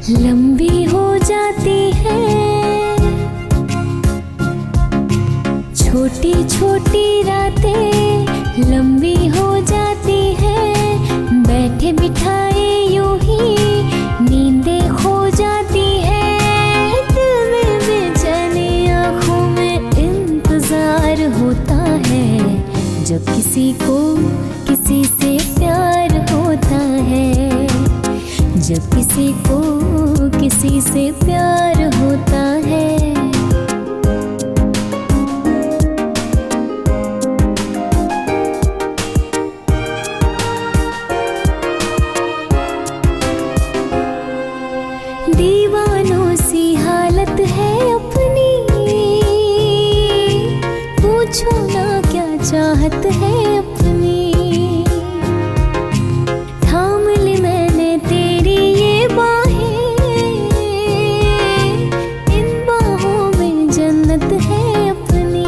लंबी हो जाती है, छोटी छोटी रातें लंबी हो जाती है, बैठे बिठाए यूं ही नींदें खो जाती है, दिल में बेचैनी आँखों में इंतजार होता है, जब किसी को किसी से प्यार होता है, जब किसी को किसी से प्यार होता है। दीवानों सी हालत है अपनी, पूछो ना क्या चाहत है अपनी, थाम ली मैंने तेरी ये बाहें, इन बाहों में जन्नत है अपनी,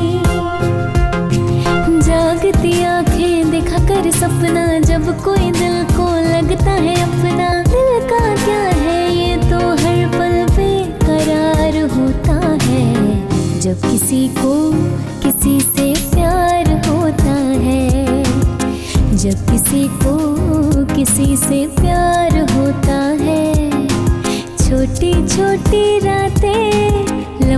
जागती आंखें दिखा कर सपना, जब कोई दिल को लगता है अपना, दिल का क्या है ये तो हर पल बेकरार होता है, जब किसी को किसी से प्यार होता है, जब किसी को किसी से प्यार होता है, छोटी छोटी रातें